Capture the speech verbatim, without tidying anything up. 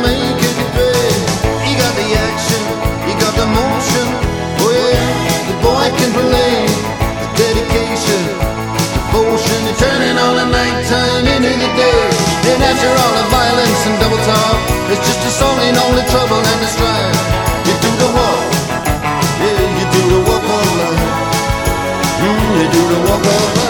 make it pay. You got the action, you got the motion. Oh yeah, the boy can play. The dedication, devotion, you're turning all the nighttime into the day. And after all the violence and double talk, it's just a song in all the trouble and the strife. You do the walk, yeah, you do the walk of life. Mm, you do the walk of life.